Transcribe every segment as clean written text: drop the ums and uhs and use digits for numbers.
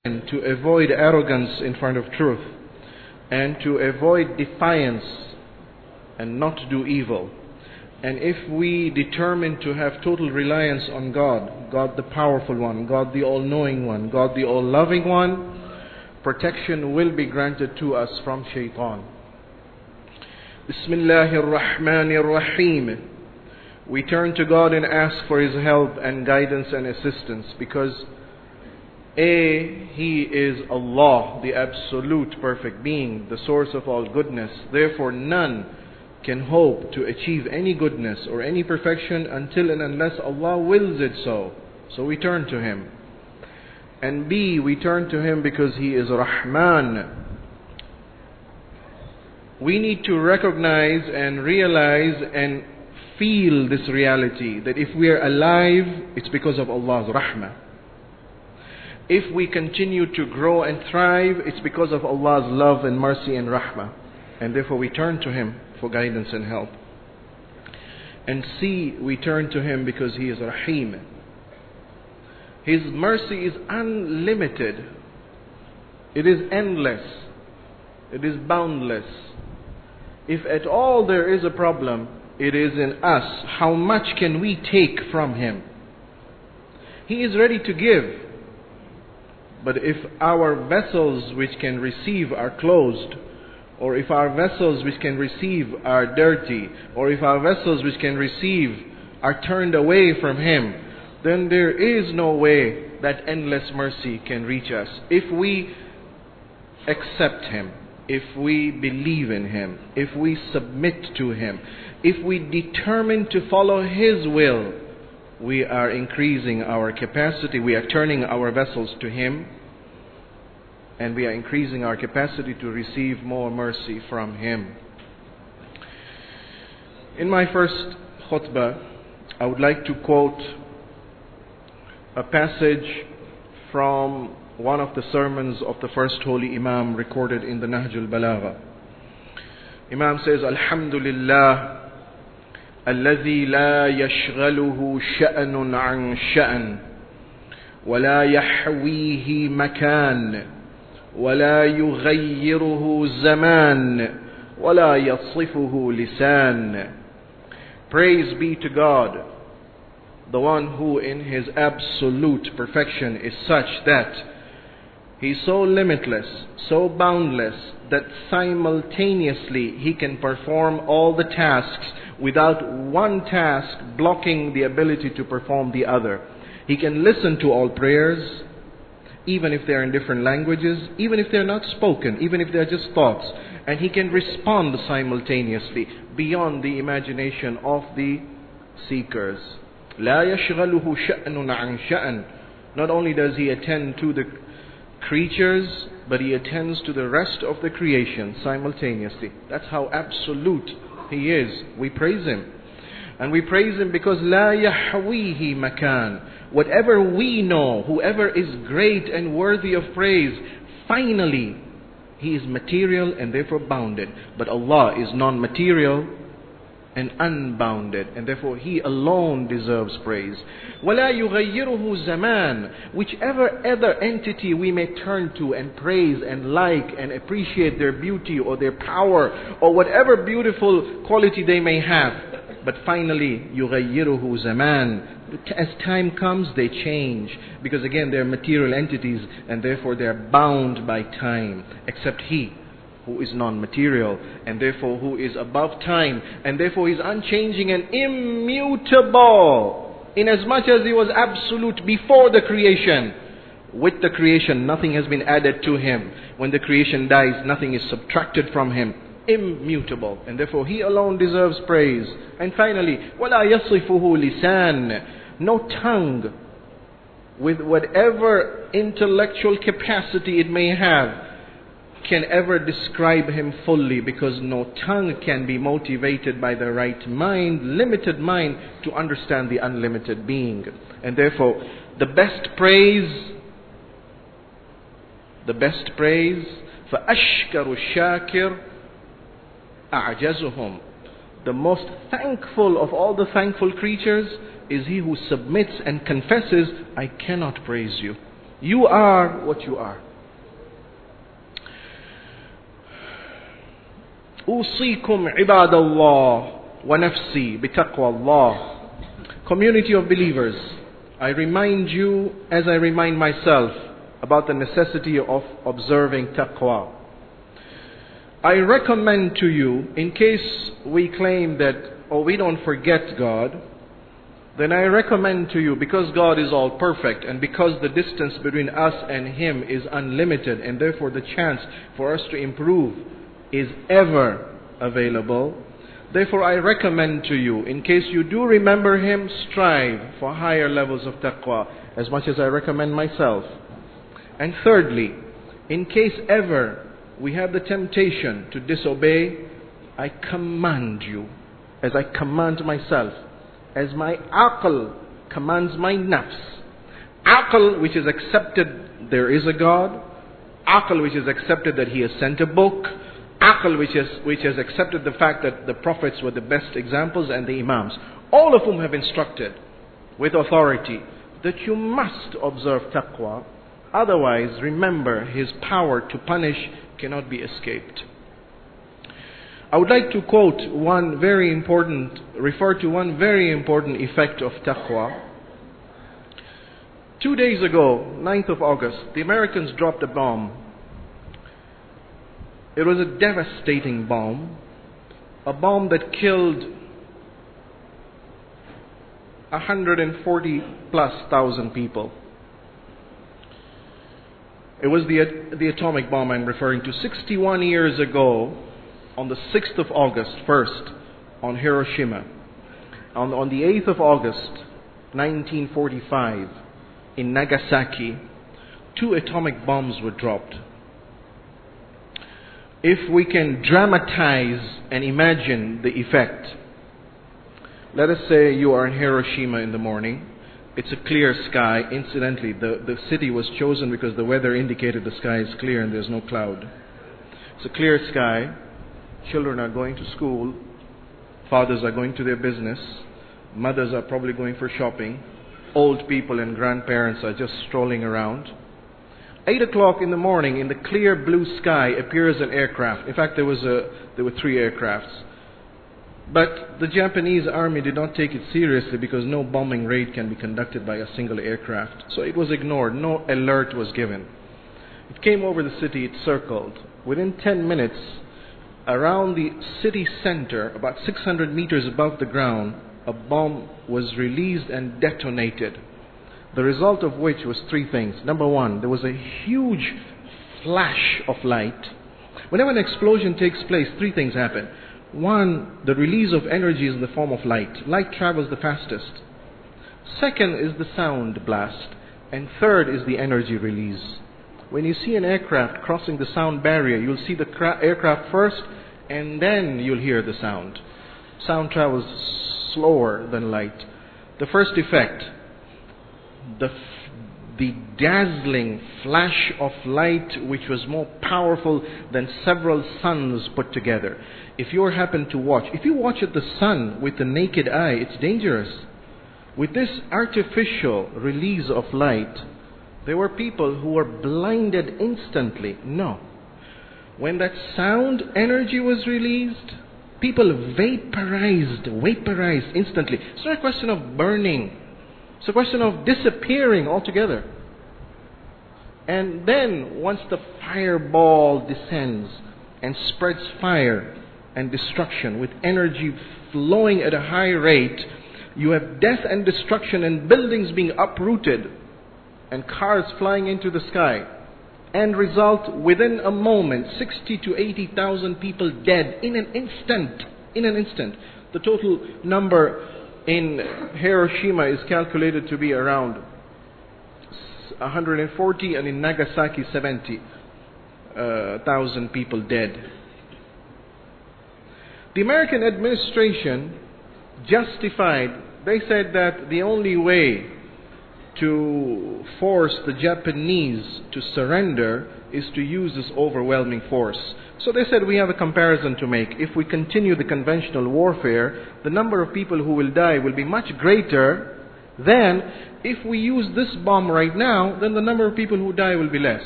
and to avoid arrogance in front of truth, and to avoid defiance and not do evil. And if we determine to have total reliance on God, God the powerful one, God the all-knowing one, God the all-loving one, protection will be granted to us from shaitan. Bismillahir Rahmanir Rahim. We turn to God and ask for His help and guidance and assistance because He is Allah, the absolute perfect being, the source of all goodness. Therefore none can hope to achieve any goodness or any perfection until and unless Allah wills it so. So we turn to Him. And B, we turn to Him because He is Rahman. We need to recognize and realize and feel this reality that if we are alive, it's because of Allah's Rahmah. If we continue to grow and thrive, it's because of Allah's love and mercy and Rahmah. And therefore we turn to Him for guidance and help. And C, we turn to Him because He is Rahim. His mercy is unlimited. It is endless. It is boundless. If at all there is a problem, it is in us. How much can we take from Him? He is ready to give. But if our vessels which can receive are closed, or if our vessels which can receive are dirty, or if our vessels which can receive are turned away from Him, then there is no way that endless mercy can reach us. If we accept Him, if we believe in Him, if we submit to Him, if we determine to follow His will, we are increasing our capacity, we are turning our vessels to Him, and we are increasing our capacity to receive more mercy from Him. In my first khutbah, I would like to quote a passage from one of the sermons of the first holy Imam recorded in the Nahj al-Balagha. Imam says, Alhamdulillah, الذي لا يشغله شأن عن شأن ولا يحويه مكان ولا يغيره زمان ولا يصفه لسان. Praise be to God, the one who in His absolute perfection is such that He is so limitless, so boundless, that simultaneously He can perform all the tasks without one task blocking the ability to perform the other. He can listen to all prayers, even if they are in different languages, even if they are not spoken, even if they are just thoughts. And He can respond simultaneously beyond the imagination of the seekers. لا يشغله شأن عن شأن. Not only does He attend to the creatures, but He attends to the rest of the creation simultaneously. That's how absolute He is. We praise Him. And we praise Him because لا يحويه مكان. Whatever we know, whoever is great and worthy of praise, finally, He is material and therefore bounded. But Allah is non-material and unbounded, and therefore He alone deserves praise. وَلَا يُغَيِّرُهُ زَمَانٍ. Whichever other entity we may turn to and praise and like and appreciate their beauty or their power or whatever beautiful quality they may have, but finally, يُغَيِّرُهُ زَمَانٍ. As time comes, they change. Because again, they are material entities and therefore they are bound by time. Except He, who is non-material and therefore who is above time and therefore is unchanging and immutable. Inasmuch as He was absolute before the creation, with the creation nothing has been added to Him. When the creation dies, nothing is subtracted from Him. Immutable, and therefore He alone deserves praise. And finally, وَلَا يَصِفُهُ لِسَانٍ. No tongue, with whatever intellectual capacity it may have, can ever describe Him fully, because no tongue can be motivated by the right mind, limited mind, to understand the unlimited being. And therefore, the best praise, فَأَشْكَرُ الشَّاكِرُ أَعْجَزُهُمْ. The most thankful of all the thankful creatures is he who submits and confesses, I cannot praise you. You are what you are. أوصيكم عباد الله ونفسي بتقوى الله. Community of believers, I remind you as I remind myself about the necessity of observing taqwa. I recommend to you, in case we claim that, we don't forget God, then I recommend to you, because God is all perfect and because the distance between us and Him is unlimited and therefore the chance for us to improve is ever available, therefore I recommend to you, in case you do remember Him, strive for higher levels of taqwa as much as I recommend myself. And thirdly, in case ever we have the temptation to disobey, I command you, as I command myself, as my aql commands my nafs. Aql which is accepted there is a God, aql which is accepted that He has sent a book, aql which has accepted the fact that the prophets were the best examples and the imams, all of whom have instructed with authority that you must observe taqwa. Otherwise, remember, His power to punish cannot be escaped. I would like to refer to one very important effect of taqwa. 2 days ago, 9th of August, the Americans dropped a bomb. It was a devastating bomb. A bomb that killed 140,000+ people. It was the atomic bomb I'm referring to. 61 years ago, on the 6th of August, first, on Hiroshima. On the 8th of August, 1945, in Nagasaki, 2 atomic bombs were dropped. If we can dramatize and imagine the effect, let us say you are in Hiroshima in the morning. It's a clear sky. Incidentally, the city was chosen because the weather indicated the sky is clear and there's no cloud. It's a clear sky. Children are going to school. Fathers are going to their business. Mothers are probably going for shopping. Old people and grandparents are just strolling around. 8 o'clock in the morning, in the clear blue sky, appears an aircraft. In fact, there were 3 aircrafts. But the Japanese army did not take it seriously because no bombing raid can be conducted by a single aircraft. So it was ignored. No alert was given. It came over the city. It circled. Within 10 minutes, around the city center, about 600 meters above the ground, a bomb was released and detonated. The result of which was 3 things. Number 1, there was a huge flash of light. Whenever an explosion takes place, 3 things happen. 1, the release of energy is in the form of light. Light travels the fastest. Second is the sound blast. And third is the energy release. When you see an aircraft crossing the sound barrier, you'll see the aircraft first, and then you'll hear the sound. Sound travels slower than light. The first effect, the dazzling flash of light, which was more powerful than several suns put together. If you watch at the sun with the naked eye, it's dangerous. With this artificial release of light, there were people who were blinded instantly. No. When that sound energy was released, people vaporized instantly. It's not a question of burning. It's a question of disappearing altogether. And then, once the fireball descends and spreads fire and destruction with energy flowing at a high rate, you have death and destruction and buildings being uprooted and cars flying into the sky. And result, within a moment, 60 to 80,000 people dead in an instant. The total number in Hiroshima is calculated to be around 140, and in Nagasaki 70,000 people dead. The American administration justified, they said that the only way to force the Japanese to surrender is to use this overwhelming force. So they said, we have a comparison to make. If we continue the conventional warfare, the number of people who will die will be much greater than if we use this bomb right now, then the number of people who die will be less.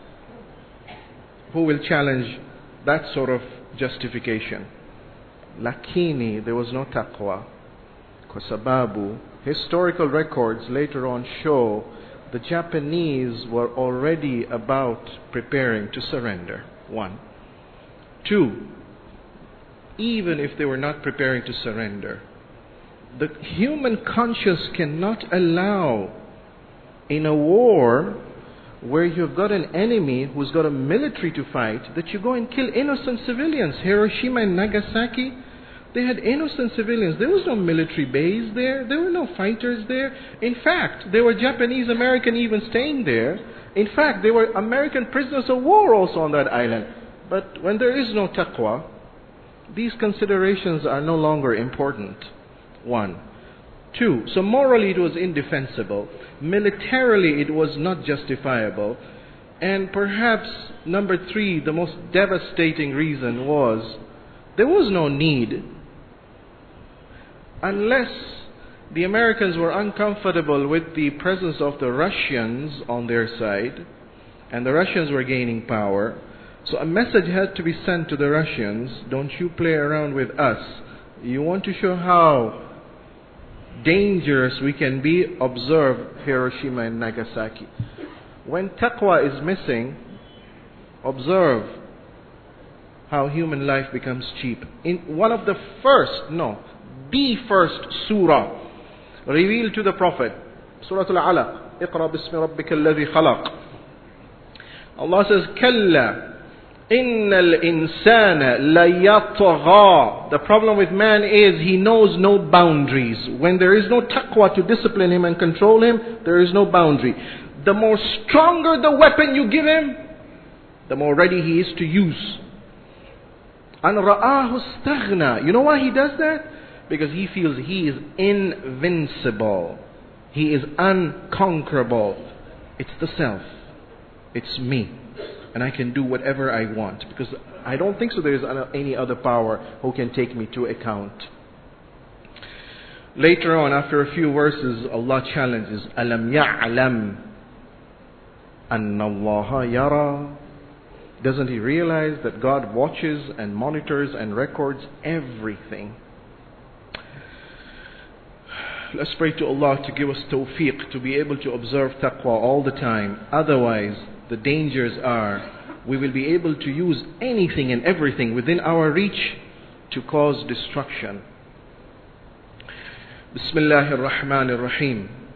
Who will challenge that sort of justification? Lakini, there was no taqwa. Kwa sababu, historical records later on show the Japanese were already about preparing to surrender. 1. 2. Even if they were not preparing to surrender, the human conscience cannot allow in a war where you've got an enemy who's got a military to fight that you go and kill innocent civilians. Hiroshima and Nagasaki, they had innocent civilians. There was no military base there. There were no fighters there. In fact, there were Japanese American even staying there. In fact, there were American prisoners of war also on that island. But when there is no taqwa, these considerations are no longer important. 1. 2. So morally it was indefensible. Militarily it was not justifiable. And perhaps number 3, the most devastating reason was there was no need. Unless the Americans were uncomfortable with the presence of the Russians on their side, and the Russians were gaining power, so a message had to be sent to the Russians: don't you play around with us. You want to show how dangerous we can be? Observe Hiroshima and Nagasaki. When taqwa is missing, observe how human life becomes cheap. In one of the first surah revealed to the Prophet, Surah Al-Alaq, Iqra bismi rabbika alladhi khalaq. Allah says, Kalla innal insana layatgha. The problem with man is he knows no boundaries. When there is no taqwa to discipline him and control him, there is no boundary. The more stronger the weapon you give him, the more ready he is to use. An ra'ahu staghna. You know why he does that? Because he feels he is invincible. He is unconquerable. It's the self. It's me. And I can do whatever I want. Because I don't think so there is any other power who can take me to account. Later on, after a few verses, Allah challenges, Alam ya'lam anna Allah yara. Doesn't he realize that God watches and monitors and records everything? Let's pray to Allah to give us tawfiq to be able to observe taqwa all the time. Otherwise, the dangers are we will be able to use anything and everything within our reach to cause destruction. Bismillahir Rahmanir Rahim.